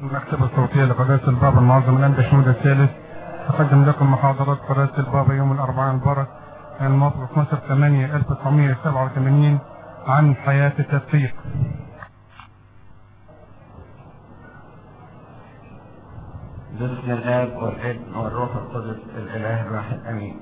المكتبة الصوتية لقداسة البابا المعظم الأنبا شنودة الثالث تقدم لكم محاضرات قداسة البابا يوم الأربعاء المبارك الموافق 12/8/1987 عن حياة التدقيق. بسم الآب والابن والروح القدس الإله الواحد آمين.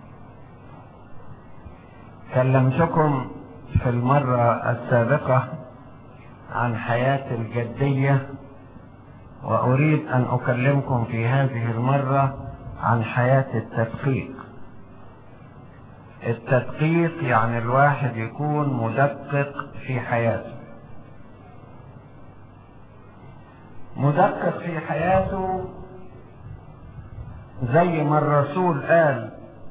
كلمتكم في المرة السابقة عن حياة الجدية، وأريد أن أكلمكم في هذه المرة عن حياة التدقيق. التدقيق يعني الواحد يكون مدقق في حياته، مدقق في حياته زي ما الرسول قال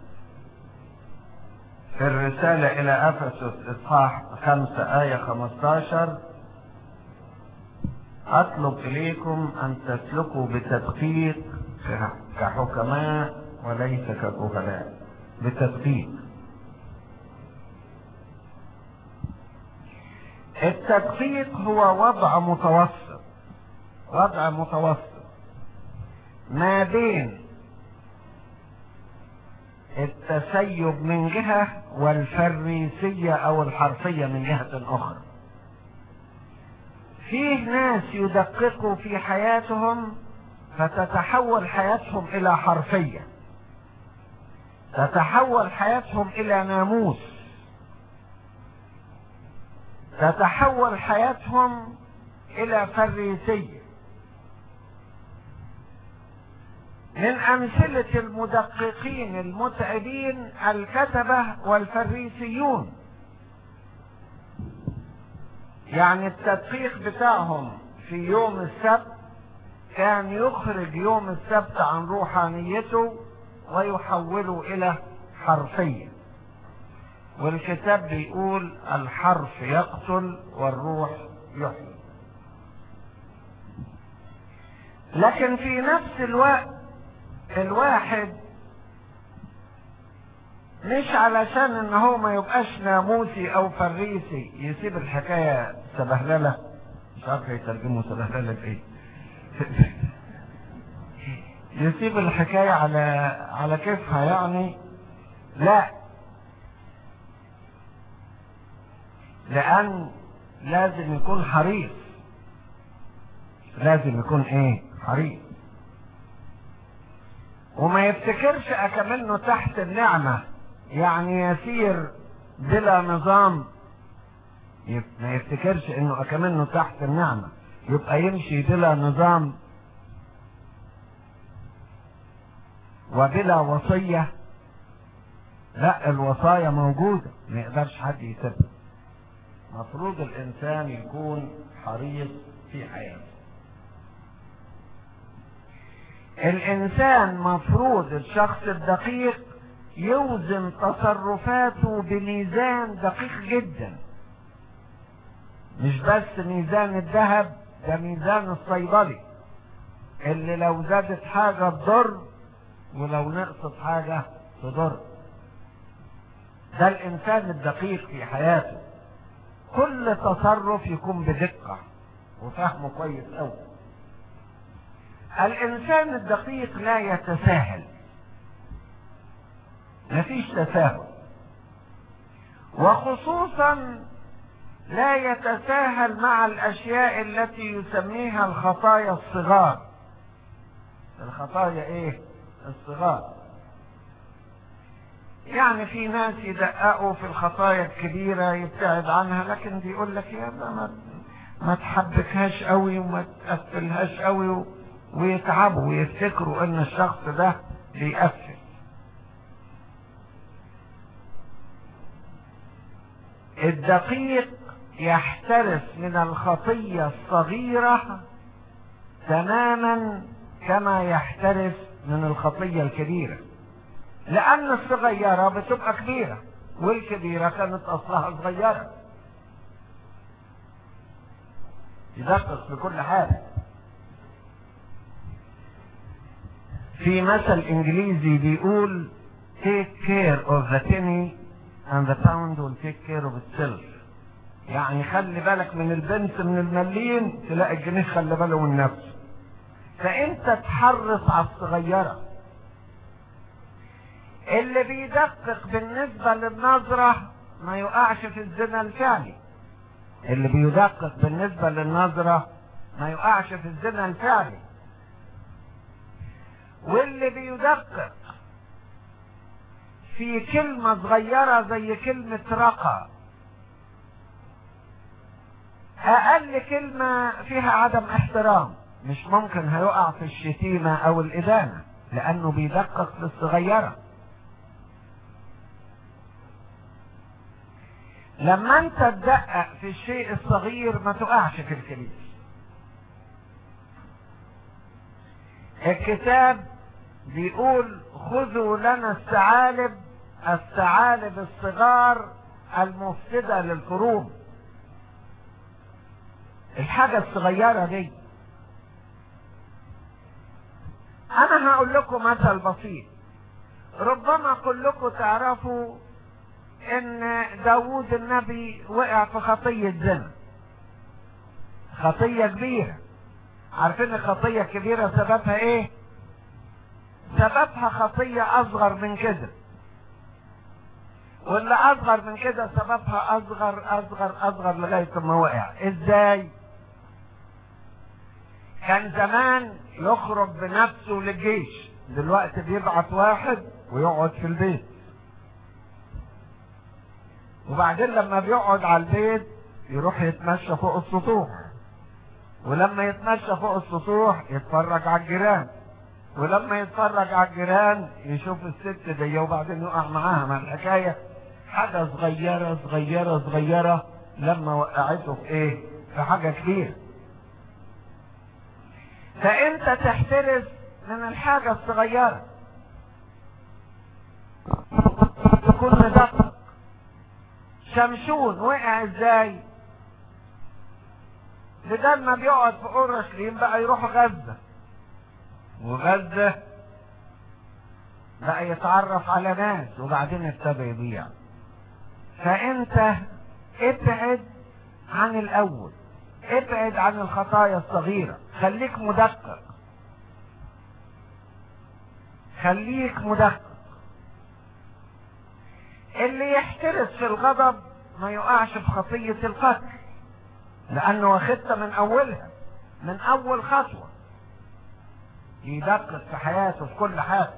في الرسالة إلى أفسس إصحاح 5 آية 15: أطلب إليكم أن تسلكوا بتدقيق كحكماء وليس كجهلاء. بتدقيق. التدقيق هو وضع متوسط ما بين التسيب من جهة والفريسية أو الحرفية من جهة أخرى. فيه ناس يدققوا في حياتهم فتتحول حياتهم إلى حرفية، تتحول حياتهم إلى ناموس، تتحول حياتهم إلى فريسية. من أمثلة المدققين المتعبين الكتبة والفريسيون. يعني التدقيق بتاعهم في يوم السبت كان يخرج يوم السبت عن روحانيته ويحوله إلى حرفية، والكتاب بيقول الحرف يقتل والروح يحيي. لكن في نفس الوقت الواحد مش علشان ان هو ما يبقاش ناموسي او فريسي يسيب الحكاية سبهللة، مش عارف يترجموا سبهللة بايه يسيب الحكاية على كيفها يعني. لا، لان لازم يكون حريص، لازم يكون حريص، وما يفتكرش اكمنه تحت النعمة، يعني يسير بلا نظام. ما يفتكرش انه اكمنه تحت النعمة يبقى يمشي بلا نظام وبلا وصية. لا، الوصايا موجودة، ما يقدرش حد يسيبها. مفروض الانسان يكون حريص في حياته. الانسان مفروض الشخص الدقيق يوزن تصرفاته بميزان دقيق جدا، مش بس ميزان الذهب، ده ميزان الصيدلي اللي لو زادت حاجة تضر ولو نقصت حاجة تضر. ده الانسان الدقيق في حياته، كل تصرف يكون بدقة وفهمه كويس قوي. الانسان الدقيق لا يتساهل، مفيش تساهل، وخصوصا لا يتساهل مع الاشياء التي يسميها الخطايا الصغار. الخطايا الصغار. يعني في ناس يدققوا في الخطايا الكبيرة يبتعد عنها، لكن بيقول لك يا ما تحبكهاش قوي وما تقفلهاش قوي، ويتعبوا ويفتكروا ان الشخص ده بيقفل. الدقيق يحترس من الخطية الصغيرة تماما كما يحترس من الخطية الكبيرة، لأن الصغيرة بتبقى كبيرة والكبيرة كانت أصلها صغيرة. يدقق في كل حاجة. في مثل إنجليزي بيقول take care of the penny and the pound will take care of itself. يعني خلي بالك من البنت من المليم تلاقي الجنيه خلي باله من نفسه. فانت تحرص على الصغيرة. اللي بيدقق بالنسبة للنظرة ما يقعش في الزنا الفعلي. اللي بيدقق بالنسبة للنظرة ما يقعش في الزنا الفعلي. واللي بيدقق في كلمة صغيرة زي كلمة رقى، اقل كلمة فيها عدم احترام، مش ممكن هيقع في الشتيمة او الادانة، لانه بيدقق في الصغيرة. لما انت تدقق في الشيء الصغير ما تقعش في الكبير. الكتاب بيقول خذوا لنا الثعالب الصغار المفسدة للقرون. الحاجة الصغيرة دي، انا هقول لكم مثل بسيط. ربما كلكم تعرفوا ان داوود النبي وقع في خطية زنا، خطية كبيرة. عارفين الخطية الكبيرة سببها ايه؟ سببها خطية اصغر من كده، واللي اصغر من كده سببها اصغر اصغر اصغر لغاية ما وقع. ازاي؟ كان زمان يخرج بنفسه للجيش، دلوقتي بيبعت واحد ويقعد في البيت، وبعدين لما بيقعد على البيت يروح يتمشى فوق السطوح، ولما يتمشى فوق السطوح يتفرج على الجيران، ولما يتفرج على الجيران يشوف الست دي وبعدين يقع معاها. مع الحكاية حاجة صغيرة صغيرة صغيرة لما وقعته في ايه؟ في حاجة كبيرة. فانت تحترس من الحاجة الصغيرة، تكون مدقق. شمشون وقع ازاي؟ بدل ما بيقعد في اورشليم بقى يروح غزة، وغزة بقى يتعرف على ناس، وبعدين ابتدى يبيع. فانت ابعد عن الاول، ابعد عن الخطايا الصغيرة، خليك مدقق، خليك مدقق. اللي يحترس في الغضب ما يقعش في خطية القتل، لانه واخدها من اولها، من اول خطوة. يدقق في حياته في كل حاجة.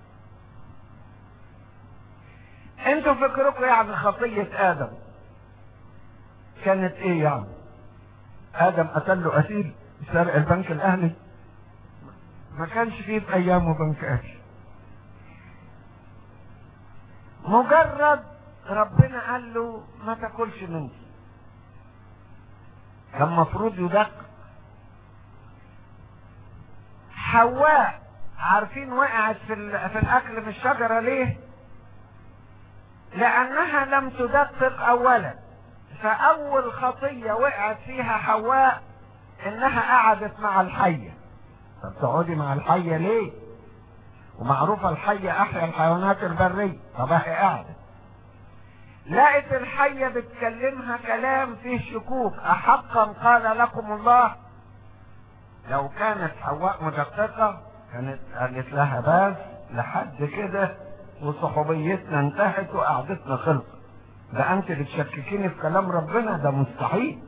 انتوا فكركم يعني خطية ادم كانت ايه يعني؟ ادم قتل له قتيل سرق البنك الاهلي؟ ما كانش فيه في ايامه بنك اهلي. مجرد ربنا قال له ما تاكلش منه، كان مفروض يدقق. حواء عارفين وقعت في الاكل من الشجرة ليه؟ لانها لم تدقق اولا. فاول خطية وقعت فيها حواء انها قعدت مع الحية. طب تقعدي مع الحية ليه؟ ومعروفة الحية احيا الحيوانات البرية. طب هي قعدت لقت الحية بتكلمها كلام فيه شكوك. احقا قال لكم الله؟ لو كانت حواء مدققة كانت قالت لها بس لحد كده وصحوبيتنا انتهت وقعدتنا خلصت. ده انت بتشككيني في كلام ربنا؟ ده مستحيل.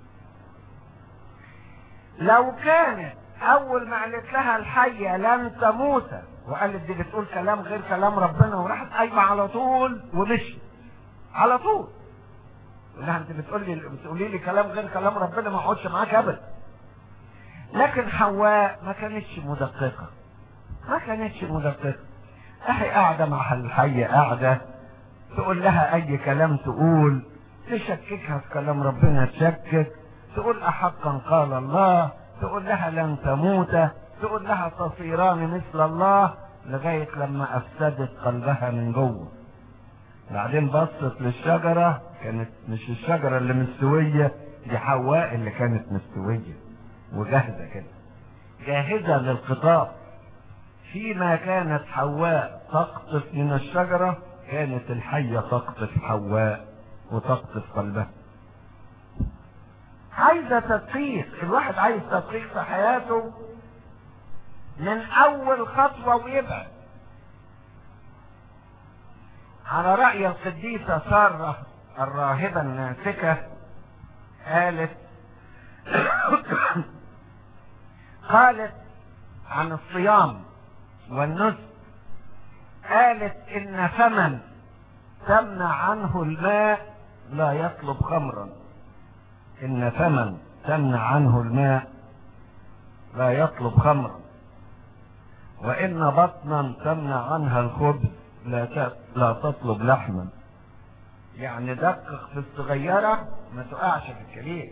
لو كانت اول ما قالت لها الحية لن تموت وقالت دي بتقول كلام غير كلام ربنا، وراحت قايمة على طول ومشيت على طول، لا انت بتقولي لي كلام غير كلام ربنا، ما اقعدش معاك ابدا. لكن حواء ما كانتش مدققة، ما كانتش مدققة. اهي قاعدة مع الحية، قاعدة تقول لها اي كلام، تقول تشككها في كلام ربنا، تشكك، تقول احقا قال الله، تقول لها لن تموت، تقول لها تصيران مثل الله، لغاية لما افسدت قلبها من جوه. بعدين بصت للشجرة، كانت مش الشجرة اللي مستوية، دي حواء اللي كانت مستوية وجاهزة كده، جاهزة للقطاف. فيما كانت حواء تقطف من الشجرة كانت الحية تقطف حواء وتقطف قلبها. عايزة تدقيق، الواحد عايز تدقيق في حياته من اول خطوة ويبعد. على رأي القديسة سارة الراهبة الناسكة قالت قالت عن الصيام والنسك، قالت إن فمن تمنع عنه الماء لا يطلب خمرا. إن فمن تمنع عنه الماء لا يطلب خمرا، وإن بطنا تمنع عنها الخبز لا تطلب لحما. يعني دقق في الصغيرة ما تقعش في الكبير.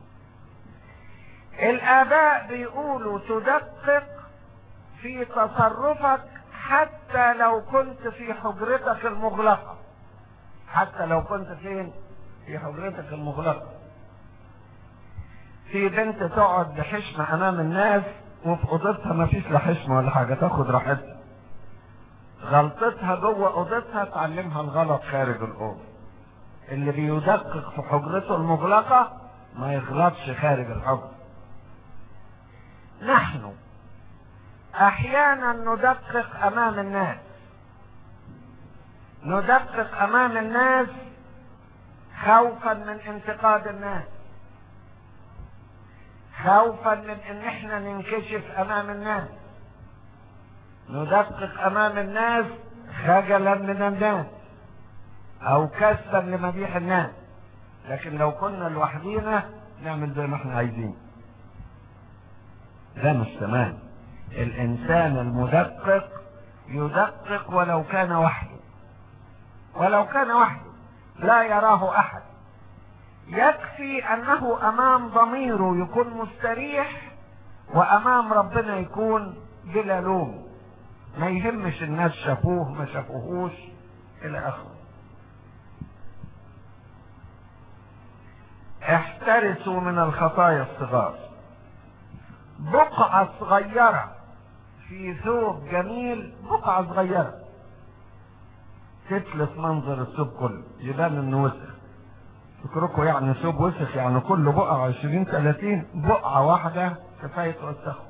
الآباء بيقولوا تدقق في تصرفك حتى لو كنت في حجرتك المغلقة. حتى لو كنت فين؟ في حجرتك المغلقة. في بنت تقعد بحشمة أمام الناس وفي أوضتها ما فيش لا حشمة ولا حاجة، تاخد راحتها. غلطتها جوه أوضتها تعلمها الغلط خارج الأوضة. اللي بيدقق في حجرته المغلقة ما يغلطش خارج الحجر. نحن احيانا ندقق امام الناس، ندقق امام الناس خوفا من انتقاد الناس، خوفا من ان احنا ننكشف امام الناس، ندقق امام الناس خجلا من الناس او كسبا لمديح الناس. لكن لو كنا لوحدينا نعمل زي ما احنا عايزين. ده مش تمام. الانسان المدقق يدقق ولو كان وحده، ولو كان وحده لا يراه احد. يكفي انه امام ضميره يكون مستريح، وامام ربنا يكون بلا لوم، ما يهمش الناس شافوه ما شافوهوش الى اخره. احترسوا من الخطايا الصغار. بقعة صغيرة في ثوب جميل، بقعة صغيرة تتلف منظر الثوب كله، يبان انه وسخ. فكركم يعني ثوب وسخ يعني كل بقعة 20-30، بقعة واحدة كفاية توسخه.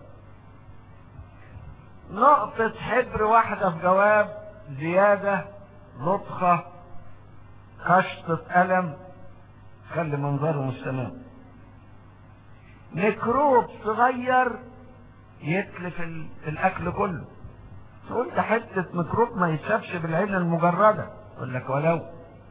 نقطة حبر واحدة في جواب زيادة، لطخة، قشطة قلم، خلي منظره مش تمام. ميكروب صغير يتلف الاكل كله. تقول ده حته ميكروب ما يتشافش بالعين المجرده، يقول لك ولو.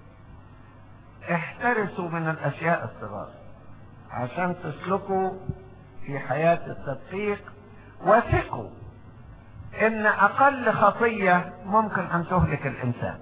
احترسوا من الاشياء الصغار عشان تسلكوا في حياه التدقيق، وثقوا ان اقل خطيه ممكن ان تهلك الانسان.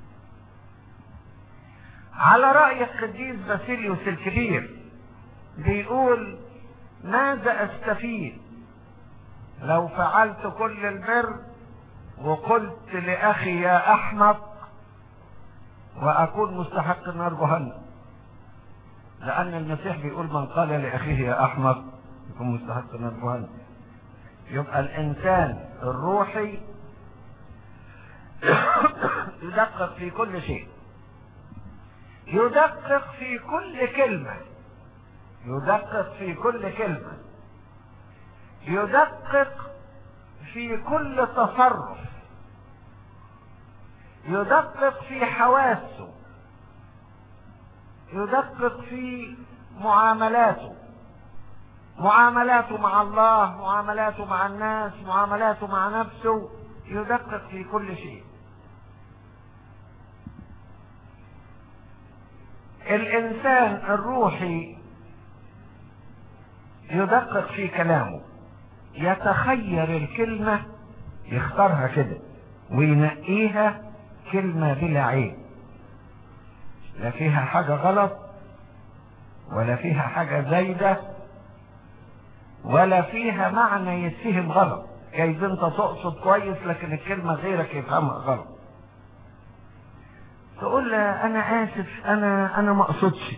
على راي القديس باسيليوس الكبير بيقول: ماذا استفيد لو فعلت كل البر وقلت لاخي يا احمق واكون مستحق نار جهنم؟ لان المسيح بيقول: من قال لاخيه يا احمق يكون مستحق نار جهنم. يبقى الانسان الروحي يدقق في كل شيء، يدقق في كل كلمة، يدقق في كل كلمة، يدقق في كل تصرف، يدقق في حواسه، يدقق في معاملاته، معاملاته مع الله، معاملاته مع الناس، معاملاته مع نفسه، يدقق في كل شيء. الإنسان الروحي يدقق في كلامه، يتخير الكلمة، يختارها كده وينقيها كلمة بلا عيب، لا فيها حاجة غلط ولا فيها حاجة زايدة ولا فيها معنى يتفهم غلط. جايز انت تقصد كويس لكن الكلمة غيرك يفهمها غلط، تقول له انا اسف، انا ما اقصدش.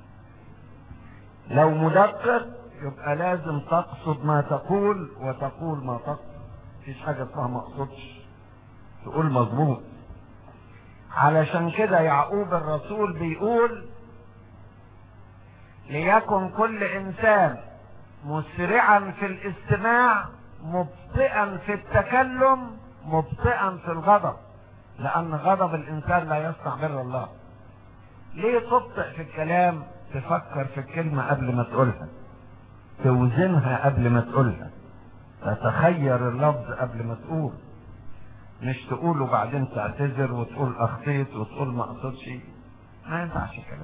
لو مدقق يبقى لازم تقصد ما تقول وتقول ما تقصد، مفيش حاجة اسمها ما اقصدش، تقول مظبوط. علشان كده يعقوب الرسول بيقول: ليكن كل انسان مسرعا في الاستماع مبطئا في التكلم مبطئا في الغضب، لأن غضب الإنسان لا يصنع بر الله. ليه تبطئ في الكلام؟ تفكر في الكلمة قبل ما تقولها، توزنها قبل ما تقولها، تتخير اللفظ قبل ما تقول، مش تقوله بعدين تعتذر وتقول أخطيت وتقول ما أقصدش. ما ينفعش الكلام.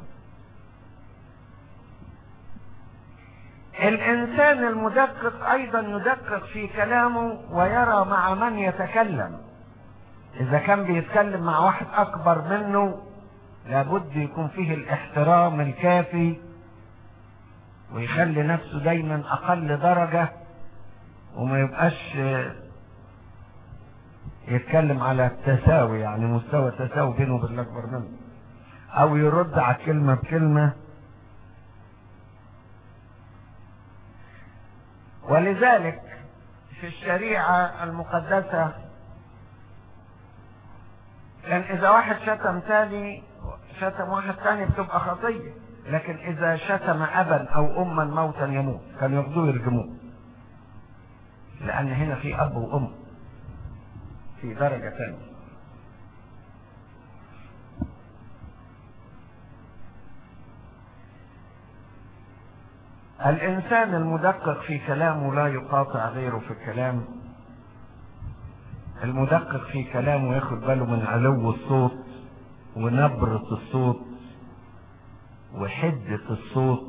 الإنسان المدقق أيضا يدقق في كلامه ويرى مع من يتكلم. إذا كان بيتكلم مع واحد أكبر منه لابد يكون فيه الاحترام الكافي، ويخلي نفسه دايما أقل درجة، وما يبقاش يتكلم على التساوي، يعني مستوى تساوي بينه وبين الأكبر منه، أو يرد على كلمة بكلمة. ولذلك في الشريعة المقدسة كان إذا واحد شتم واحد تاني بتبقى خطية، لكن إذا شتم أبا أو أما موتا يموت، كانوا ياخدوه يرجموه، لأن هنا في أب وأم في درجة ثانية. الإنسان المدقق في كلامه لا يقاطع غيره في الكلام. المدقق في كلامه ياخد باله من علو الصوت ونبرة الصوت وحدة الصوت،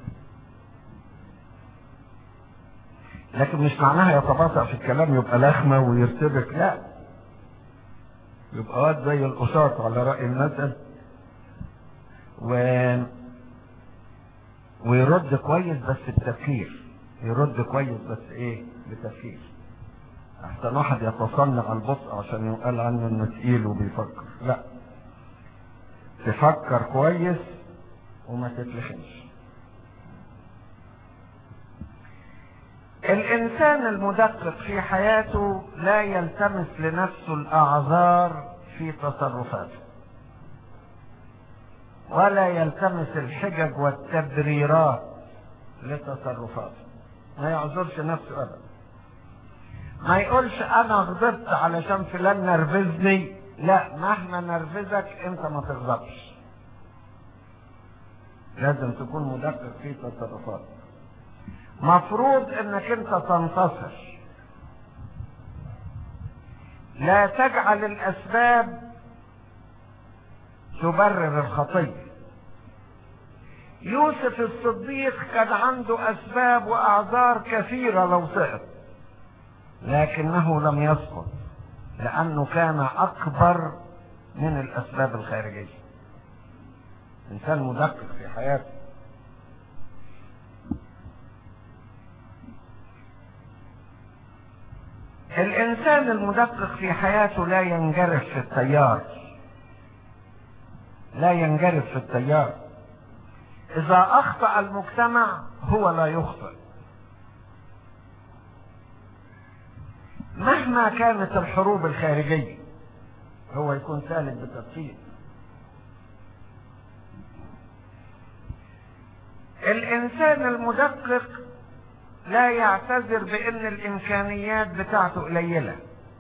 لكن مش معناها يتباطأ في الكلام يبقى لخمة ويرتبك، لا، يبقى واد زي القشاط على رأي المثل، ويرد كويس بس بتفكير، يرد كويس بس ايه؟ بتفكير. احسن واحد يتصنع البطء عشان يقال عنه انه تقيل وبيفكر، لا، تفكر كويس وما تتلخمش. الانسان المدقق في حياته لا يلتمس لنفسه الاعذار في تصرفاته، ولا يلتمس الحجج والتبريرات لتصرفاته، ما يعذرش نفسه ابدا. ما يقولش انا غضبت علشان فلان نرفزني، لا، مهما نرفزك انت ما تغضبش، لازم تكون مدقق في تصرفاتك. مفروض انك انت تنتصر، لا تجعل الاسباب تبرر الخطية. يوسف الصديق كان عنده اسباب واعذار كثيرة لو سقط، لكنه لم يسقط لانه كان اكبر من الاسباب الخارجية. انسان مدقق في حياته. الانسان المدقق في حياته لا ينجرف في التيار، لا ينجرف في التيار. اذا اخطأ المجتمع هو لا يخطئ، مهما كانت الحروب الخارجية هو يكون سالك بتفكير. الانسان المدقق لا يعتذر بان الامكانيات بتاعته قليلة.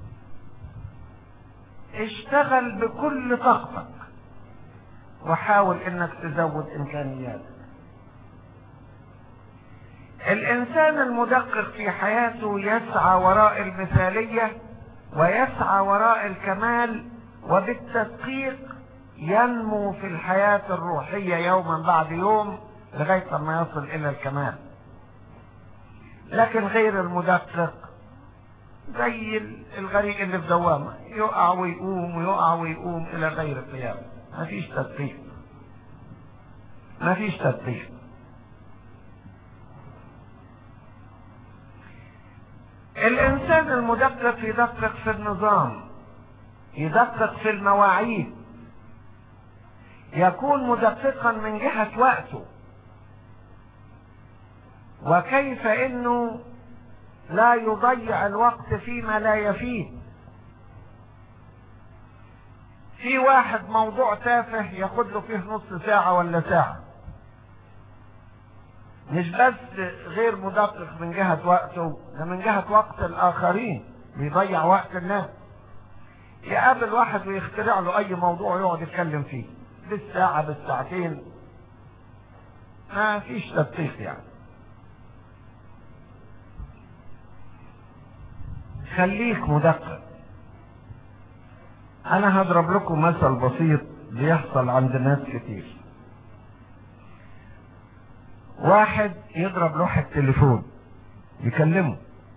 اشتغل بكل طاقتك وحاول انك تزود امكانياتك. الانسان المدقق في حياته يسعى وراء المثالية ويسعى وراء الكمال، وبالتدقيق ينمو في الحياة الروحية يوما بعد يوم لغاية ما يصل الى الكمال. لكن غير المدقق زي الغريق اللي في دوامة، يقع ويقوم ويقع ويقوم الى غير القيام. مفيش تدقيق، مفيش تدقيق. الانسان المدقق يدقق في النظام، يدقق في المواعيد، يكون مدققا من جهة وقته، وكيف انه لا يضيع الوقت فيما لا يفيد. في واحد موضوع تافه ياخد له فيه نص ساعة ولا ساعة، مش بس غير مدقق من جهة وقته، ده من جهة وقت الآخرين، بيضيع وقت الناس. يقابل واحد ويخترع له أي موضوع يقعد يتكلم فيه بالساعة بالساعتين، ما فيش تدقيق يعني. خليك مدقق. أنا هضرب لكم مثل بسيط بيحصل عند ناس كتير. واحد يضرب لوحة تليفون يكلمه،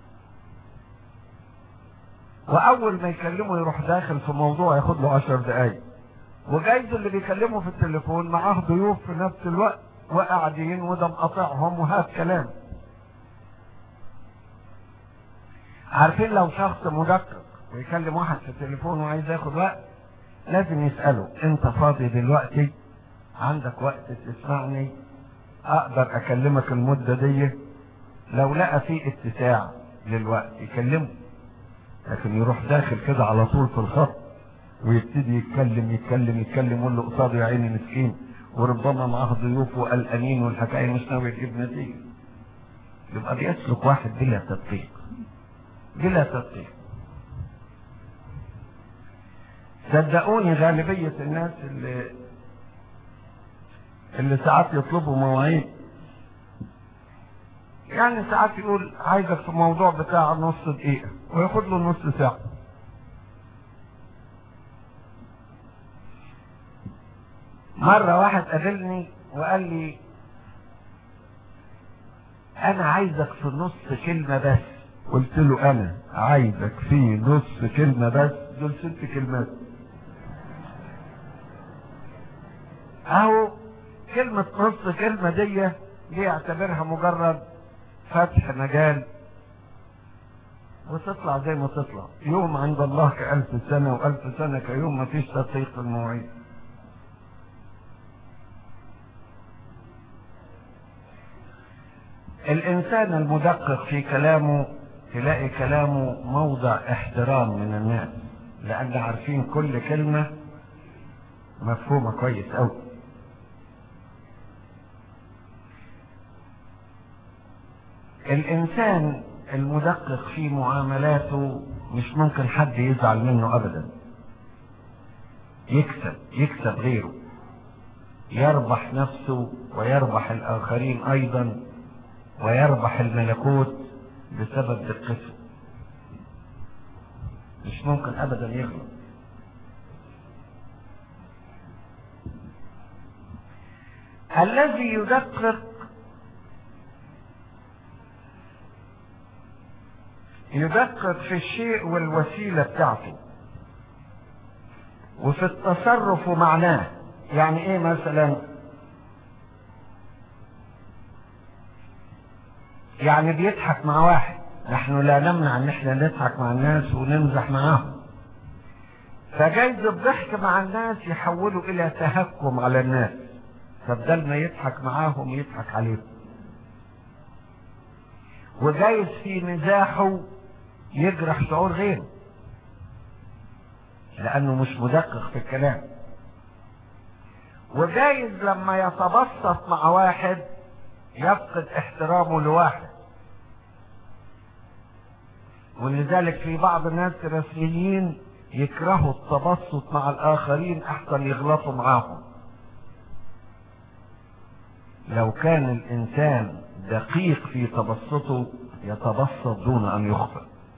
وأول ما يكلمه يروح داخل في موضوع ياخد له 10 دقايق، وجايز اللي بيكلمه في التليفون معاه ضيوف في نفس الوقت وقاعدين وده مقاطعهم وهات كلام. عارفين لو شخص مدقق ويكلم واحد في التليفون وعايز ياخد وقت، لازم يسأله انت فاضي دلوقتي؟ عندك وقت تسمعني؟ اقدر اكلمك المدة دي؟ لو لقى فيه اتساع للوقت يكلمه، لكن يروح داخل كده على طول في الخط ويبتدي يتكلم يتكلم يتكلم واللي قصاده يا عيني مسكين وربما معاه ضيوف وقلقانين والحكايه مش ناوي تجيب نتيجه، يبقى بيسلك واحد بلا تدقيق. بلا تدقيق. صدقوني غالبيه الناس اللي ساعات يطلبوا مواعيد، يعني ساعات يقول عايزك في موضوع بتاع نص دقيقه وياخد له نص ساعه. مرة واحد قابلني وقال لي انا عايزك في نص كلمة بس. قلت له انا عايزك في نص كلمة بس، دول 6 كلمات. اهو كلمة نص كلمة دي يعتبرها مجرد فتح مجال وتطلع زي ما تطلع. يوم عند الله ك1000 سنة و1000 سنة كيوم، ما فيش تدقيق في المواعيد. الانسان المدقق في كلامه تلاقي كلامه موضع احترام من الناس، لان عارفين كل كلمة مفهومة كويس قوي. الانسان المدقق في معاملاته مش ممكن حد يزعل منه ابدا. يكسب غيره، يربح نفسه ويربح الاخرين ايضا، ويربح الملكوت بسبب دقته. مش ممكن ابدا يغلط. الذي يدقق في الشيء والوسيلة بتاعته وفي التصرف ومعناه. يعني ايه مثلا؟ يعني بيضحك مع واحد، نحن لا نمنع ان احنا نضحك مع الناس ونمزح معاهم، فجايز الضحك مع الناس يحولوا الى تهكم على الناس، فبدل ما يضحك معاهم يضحك عليهم. وجايز في مزاحه يجرح شعور غيره لانه مش مدقق في الكلام. وجايز لما يتبسط مع واحد يفقد احترامه لواحد. ولذلك في بعض الناس الرسميين يكرهوا التبسط مع الاخرين احسن يغلطوا معاهم. لو كان الانسان دقيق في تبسطه يتبسط دون ان يخطئ.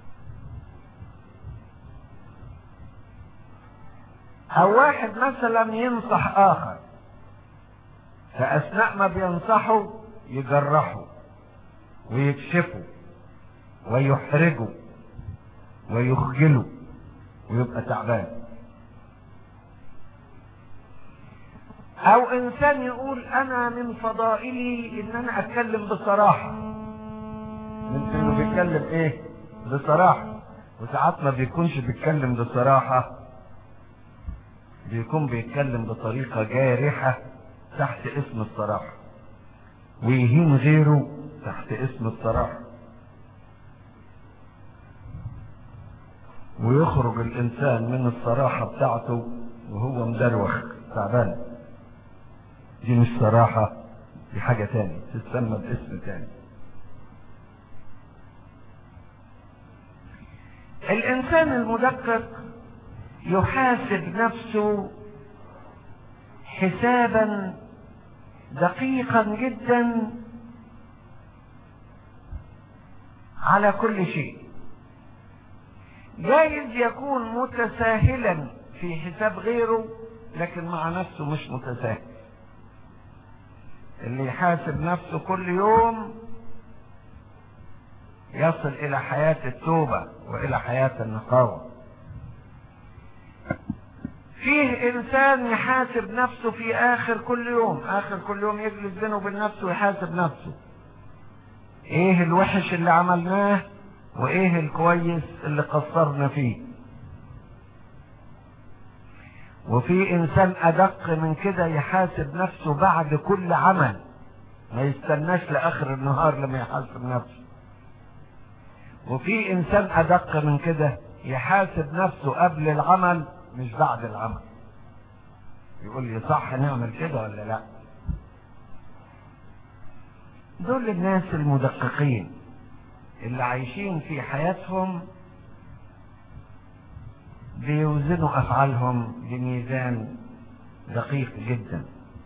او واحد مثلا ينصح اخر، فاثناء ما بينصحه يجرحه ويكشفه ويحرجه ويخجله ويبقى تعبان. او انسان يقول انا من فضائلي ان انا اتكلم بصراحة، من انه بيتكلم ايه؟ بصراحة. وساعات ما بيكونش بيتكلم بصراحة، بيكون بيتكلم بطريقة جارحة تحت اسم الصراحة، ويهين غيره تحت اسم الصراحة، ويخرج الانسان من الصراحة بتاعته وهو مدروخ تعبان. دي مش صراحة، دي حاجة تاني تسمى باسم تاني. الإنسان المدقق يحاسب نفسه حسابا دقيقا جدا على كل شيء. جايز يكون متساهلا في حساب غيره، لكن مع نفسه مش متساهل. اللي يحاسب نفسه كل يوم يصل إلى حياة التوبة وإلى حياة النقاوة. فيه إنسان يحاسب نفسه في آخر كل يوم يجلس بينه وبين نفسه ويحاسب نفسه، إيه الوحش اللي عملناه وإيه الكويس اللي قصرنا فيه. وفي إنسان أدق من كده يحاسب نفسه بعد كل عمل، ما يستناش لآخر النهار لما يحاسب نفسه. وفي إنسان أدق من كده يحاسب نفسه قبل العمل مش بعد العمل، يقول لي صح نعمل كده ولا لا. دول الناس المدققين اللي عايشين في حياتهم بيوزنوا أفعالهم بميزان دقيق جدا.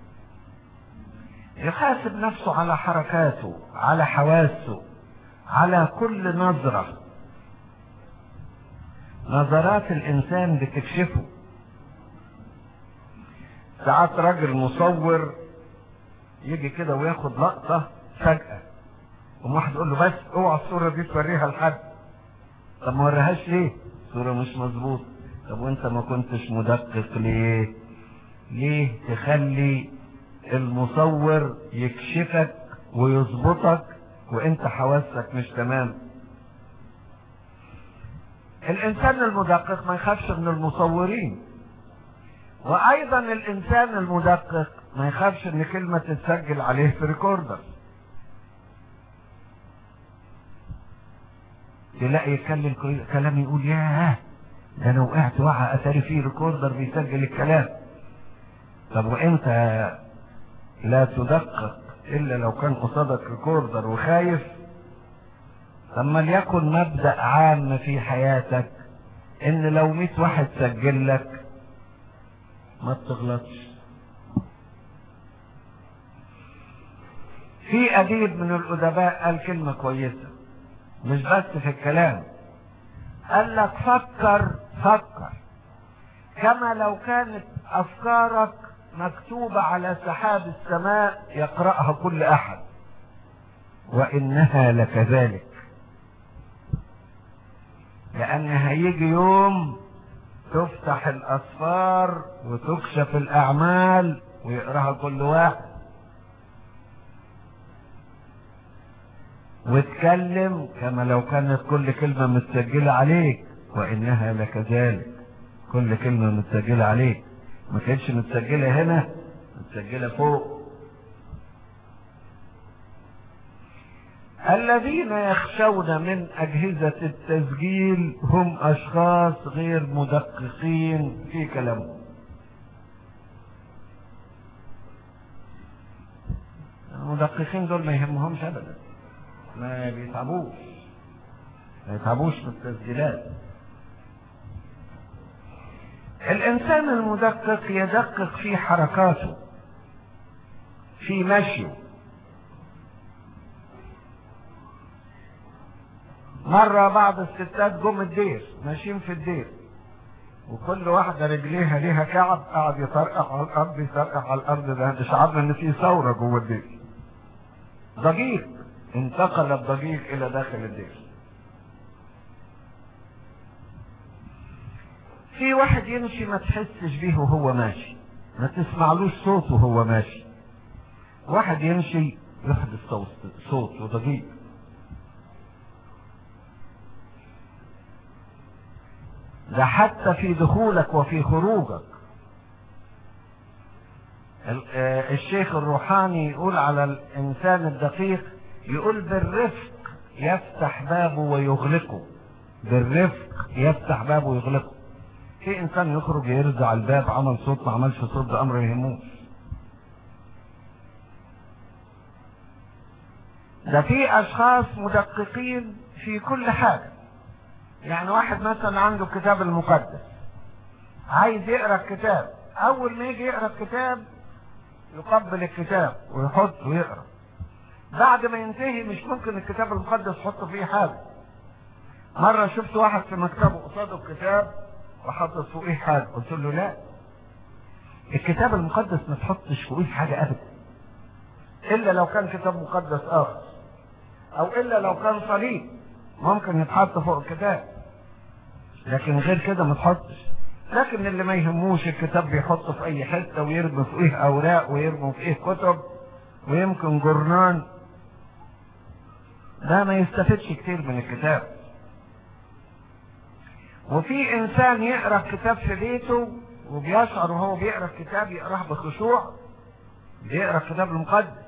يحاسب نفسه على حركاته، على حواسه، على كل نظرة. نظرات الإنسان بتكشفه. ساعات راجل مصور يجي كده وياخد لقطة فجأة، واحد يقول له بس اوعى الصورة دي توريها لحد. طب ما وريهاش ليه؟ الصورة مش مظبوط. طب وانت ما كنتش مدقق ليه؟ ليه تخلي المصور يكشفك ويظبطك وانت حواسك مش تمام؟ الانسان المدقق ما يخافش من المصورين، وايضا الانسان المدقق ما يخافش ان كلمة تتسجل عليه في ريكوردر. تلاقي يتكلم كلام يقول ياه ده انا وقعت وقعة اتاري فيه ريكوردر بيسجل الكلام. طب وانت لا تدقق الا لو كان قصادك ريكوردر وخايف؟ طب ما ليكن مبدأ عام في حياتك ان لو 100 واحد سجل لك ما تغلطش. في أديب من الأدباء قال كلمة كويسة مش بس في الكلام، قال لك فكر كما لو كانت أفكارك مكتوبة على سحاب السماء يقرأها كل أحد، وإنها لكذلك. لأن هيجي يوم تفتح الأسفار وتكشف الأعمال ويقراها كل واحد، واتكلم كما لو كانت كل كلمة متسجلة عليك، وإنها لكذلك. كل كلمة متسجلة عليك، ما كانتش متسجلة هنا، متسجلة فوق. الذين يخشون من أجهزة التسجيل هم أشخاص غير مدققين في كلامهم. المدققين دول ما يهمهمش أبدا، ما بيتعبوش من التسجيلات. الإنسان المدقق يدقق في حركاته، في مشيه. مرة بعض الستات جم الدير، ماشيين في الدير، وكل واحدة رجليها ليها كعب، قاعد يطرقع على الأرض، ده شعرنا إن في ثورة جوه الدير. ضجيج، انتقل الضجيج إلى داخل الدير. في واحد يمشي ما تحسش بيه وهو ماشي، ما تسمعلوش صوت وهو ماشي. واحد يمشي يحدث صوت وضجيج. ده حتى في دخولك وفي خروجك. الشيخ الروحاني يقول على الإنسان الدقيق، يقول بالرفق يفتح بابه ويغلقه. بالرفق يفتح بابه ويغلقه. في إنسان يخرج يرزع الباب، عمل صوت ما عملش صوت، ده أمر يهموش. ده في اشخاص مدققين في كل حاجة. يعني واحد مثلا عنده الكتاب المقدس، عايز يقرأ الكتاب، اول ما يجي يقرأ الكتاب يقبل الكتاب ويحط ويقرأ. بعد ما ينتهي مش ممكن الكتاب المقدس يحط فيه حاجة. مرة شفت واحد في مكتبه قصاده الكتاب وحط فوقيه حاجة، قلت له لا، الكتاب المقدس ما تحطش فوقيه حاجة ابدا، الا لو كان كتاب مقدس اخر، او الا لو كان صليب ممكن يتحط فوق الكتاب، لكن غير كده ما تحطش. لكن اللي ما يهموش الكتاب بيحطه في اي حتة ويرمي فوقيه اوراق ويرمي فوقيه كتب ويمكن جرنان، ده ما يستفدش كتير من الكتاب. وفي انسان يقرأ الكتاب في بيته وبيشعر وهو بيقرأ الكتاب يقرأه بخشوع، بيقرأ الكتاب المقدس.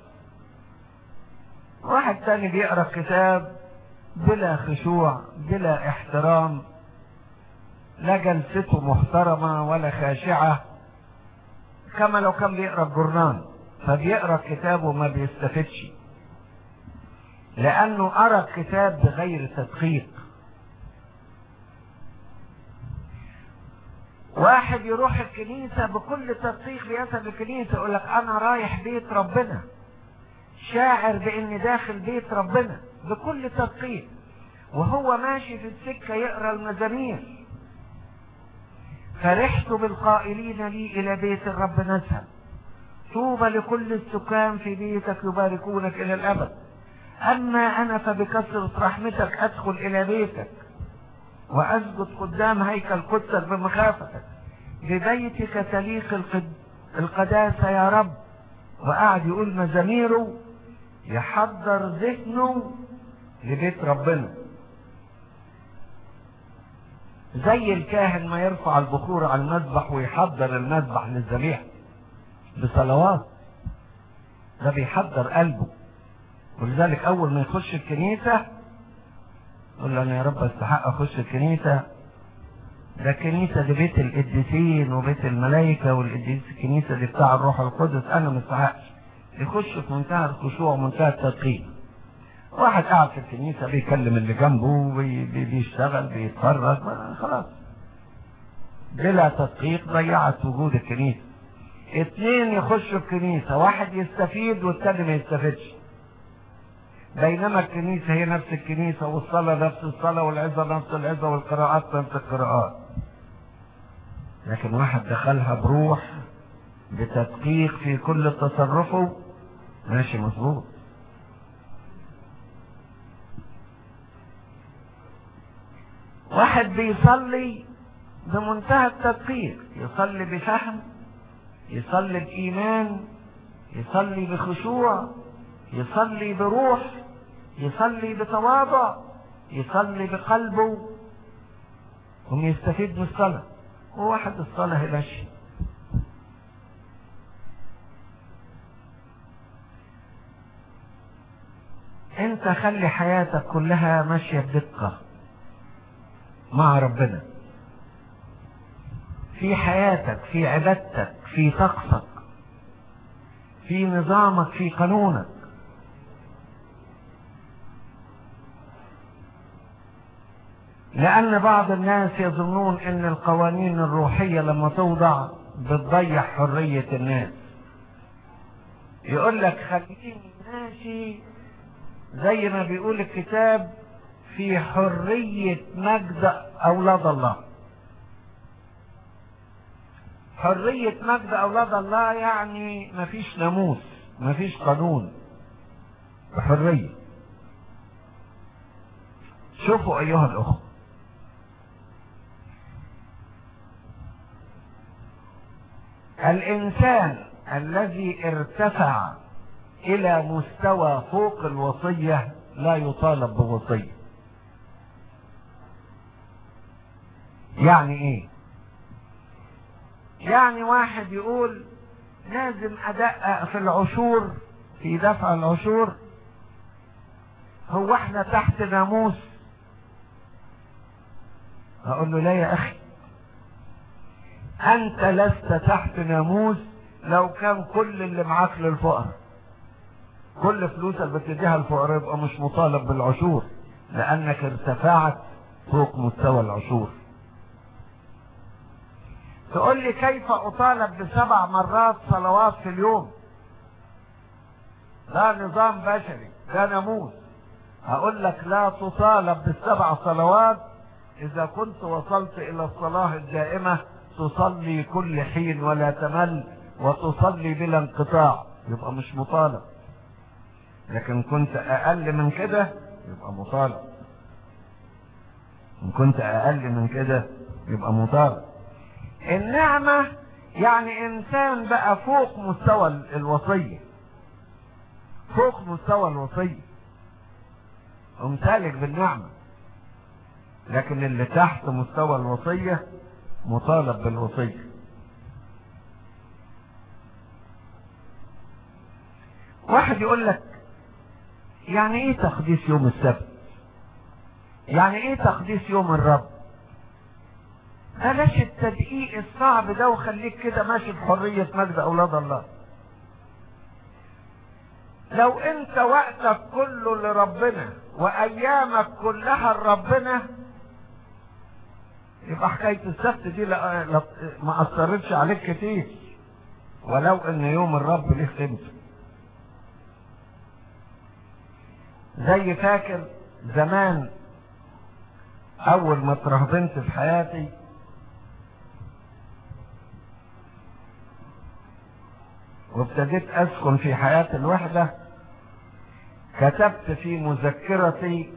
واحد تاني بيقرأ الكتاب بلا خشوع بلا احترام، لا جلسته محترمة ولا خاشعة، كما لو كان بيقرأ الجرنان. فبيقرأ الكتاب وما بيستفدش، لأنه قرأ الكتاب بغير تدقيق. واحد يروح الكنيسة بكل تدقيق، بيسأل الكنيسة يقول لك أنا رايح بيت ربنا، شاعر بإني داخل بيت ربنا بكل تدقيق، وهو ماشي في السكة يقرأ المزامير، فرحت بالقائلين لي إلى بيت الرب نذهب، طوبى لكل السكان في بيتك يباركونك إلى الأبد. أما أنا فبكثرة رحمتك أدخل إلى بيتك وأسجد قدام هيكل قدسك بمخافتك، ببيتك تليق القداسة يا رب. وقعد يقول مزاميره، يحضر ذهنه لبيت ربنا، زي الكاهن ما يرفع البخور على المذبح ويحضر المذبح للذبيحة بصلوات، ده بيحضر قلبه. ولذلك أول ما يخش الكنيسة يقول له أنا يا رب استحق أخش الكنيسة، ده الكنيسة دي بيت القديسين وبيت الملائكة، والقديس الكنيسة دي بتاع الروح القدس، أنا ما استحقش. يخش في منتهى الخشوع ومنتهى التدقيق. واحد قاعد في الكنيسة بيكلم اللي جنبه بيشتغل بيتفرج، خلاص بلا تدقيق ضيعت وجود الكنيسة. اتنين يخشوا الكنيسة، واحد يستفيد والتاني ما يستفيدش، بينما الكنيسة هي نفس الكنيسة، والصلاة نفس الصلاة، والعظة نفس العظة، والقراءات نفس القراءات. لكن واحد دخلها بروح بتدقيق في كل تصرفه ماشي مظبوط. واحد بيصلي بمنتهى التدقيق، يصلي بفهم، يصلي بإيمان، يصلي بخشوع، يصلي بروح، يصلي بتواضع، يصلي بقلبه، ويستفيد من الصلاة. وواحد الصلاة ماشي. انت خلي حياتك كلها ماشية بدقة مع ربنا، في حياتك، في عبادتك، في طقسك، في نظامك، في قانونك. لأن بعض الناس يظنون ان القوانين الروحية لما توضع بتضيع حرية الناس. يقول لك خليني ماشي زي ما بيقول الكتاب في حرية مجد أولاد الله. حرية مجد أولاد الله يعني مفيش ناموس، مفيش قانون، بحرية. شوفوا أيها الأخوة، الإنسان الذي ارتفع إلى مستوى فوق الوصية لا يطالب بوصية. يعني إيه؟ يعني واحد يقول لازم أدقق في العشور، في دفع العشور، هو احنا تحت ناموس؟ أقول له لا يا أخي، أنت لست تحت ناموس لو كان كل اللي معاك للفقراء. كل فلوسك بتديها الفقراء يبقى مش مطالب بالعشور، لانك ارتفعت فوق مستوى العشور. تقول لي كيف اطالب ب7 مرات صلوات في اليوم؟ ده نظام بشري، ده ناموس. هقول لك لا تطالب ب7 صلوات اذا كنت وصلت الى الصلاة الدائمة، تصلي كل حين ولا تمل وتصلي بلا انقطاع، يبقى مش مطالب. لكن كنت اقل من كده يبقى مطالب. ان كنت اقل من كده يبقى مطالب. النعمة يعني انسان بقى فوق مستوى الوصية، فوق مستوى الوصية ومسالك بالنعمة. لكن اللي تحت مستوى الوصية مطالب بالوصية. واحد يقول لك يعني ايه تقديس يوم السبت؟ يعني ايه تقديس يوم الرب؟ بلاش التدقيق الصعب ده وخليك كده ماشي بحرية مجد اولاد الله. لو انت وقتك كله لربنا وايامك كلها لربنا، يبقى حكاية السبت دي ما اثرتش عليك كتير، ولو ان يوم الرب ليه قيمته. زي فاكر زمان اول ما اترهبنت في حياتي، وابتديت اسكن في حياة الوحدة، كتبت في مذكرتي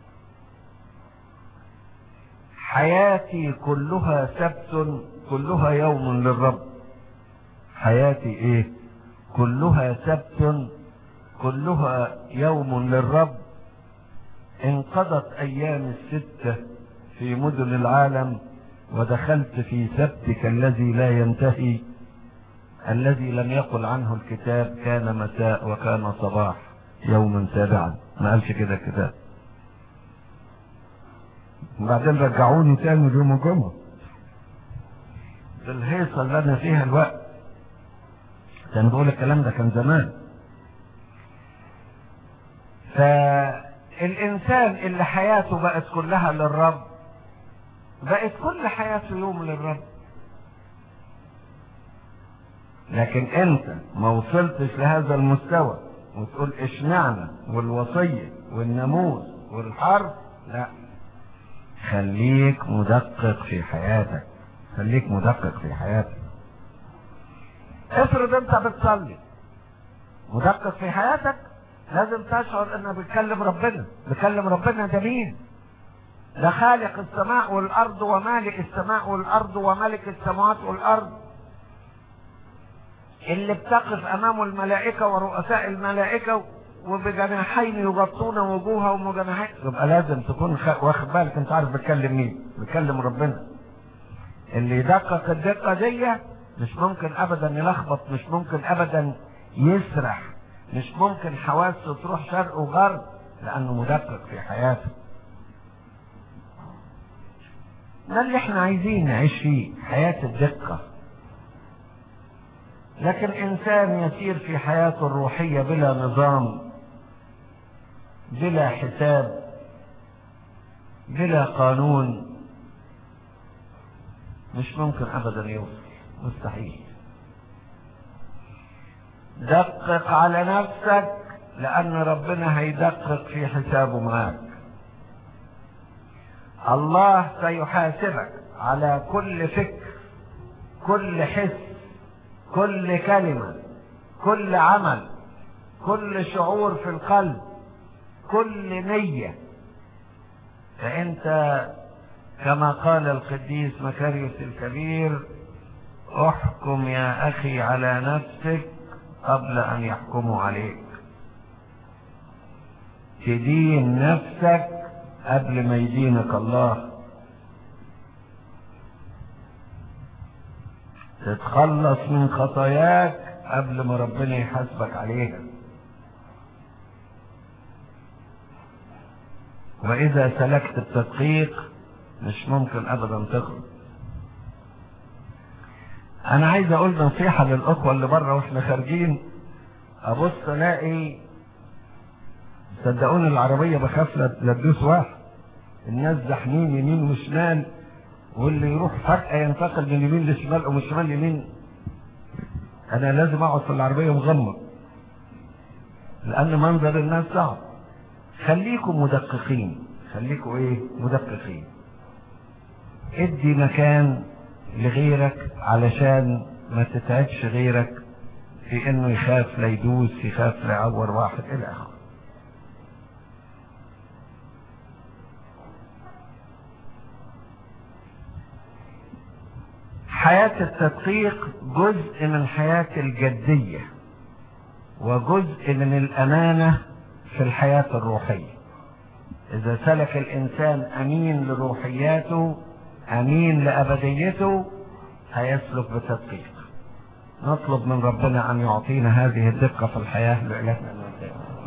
حياتي كلها سبت كلها يوم للرب. حياتي ايه؟ كلها سبت كلها يوم للرب. انقضت ايام الستة في مدن العالم ودخلت في سبتك الذي لا ينتهي، الذي لم يقل عنه الكتاب كان مساء وكان صباح يوما سابعا. ما قالش كده الكتاب. وبعدين رجعوني تاني يوم الجمعة بالهيصة اللي انا فيها الوقت. كان بقول الكلام ده كان زمان. فالانسان اللي حياته بقت كلها للرب، بقت كل حياته يوم للرب. لكن انت ما وصلتش لهذا المستوى وتقول اشمعنى والوصية والناموس والحرب، لا، خليك مدقق في حياتك، خليك مدقق في حياتك. افرض انت بتصلي مدقق في حياتك، لازم تشعر انه بتكلم ربنا. بتكلم ربنا ده مين؟ ده خالق السماء والارض ومالك السماء والارض وملك السماوات والارض، اللي بتقف امامه الملائكة ورؤساء الملائكة وبجناحين يغطون وجوههم وجناحين. يبقى لازم تكون واخد بالك انت عارف بتكلم مين؟ بتكلم ربنا. اللي يدقق الدقة دي مش ممكن ابدا يلخبط، مش ممكن ابدا يسرح، مش ممكن حواسه تروح شرق وغرب، لانه مدقق في حياته. ده اللي احنا عايزين نعيش فيه، حياة الدقة. لكن انسان يسير في حياته الروحية بلا نظام، بلا حساب، بلا قانون، مش ممكن ابدا يوصل، مستحيل. دقق على نفسك، لان ربنا هيدقق في حسابه معاك. الله سيحاسبك على كل فكر، كل حس، كل كلمة، كل عمل، كل شعور في القلب، كل نية. فانت كما قال القديس مكاريوس الكبير: احكم يا اخي على نفسك قبل ان يحكموا عليك. تدين نفسك قبل ما يدينك الله. تتخلص من خطاياك قبل ما ربنا يحاسبك عليها. واذا سلكت التدقيق مش ممكن ابدا تخلص. انا عايز اقول نصيحة للاخوة اللي بره واحنا خارجين. ابص الاقي صدقوني العربية بخاف لا تدوس واحد، الناس زحمين يمين وشمال، واللي يروح فجأة ينتقل من يمين لشمال او من شمال ليمين. انا لازم اقعد في العربية مغمض لان منظر الناس صعب. خليكم مدققين، خليكم مدققين. ادي مكان لغيرك علشان ما تتعبش غيرك في انه يخاف لا يدوس، يخاف لا يعور واحد الى اخره. حياة التدقيق جزء من حياة الجدية وجزء من الأمانة في الحياة الروحية. إذا سلك الإنسان أمين لروحياته أمين لأبديته هيسلك بتدقيق. نطلب من ربنا أن يعطينا هذه الدقة في الحياة لإلهنا المجد.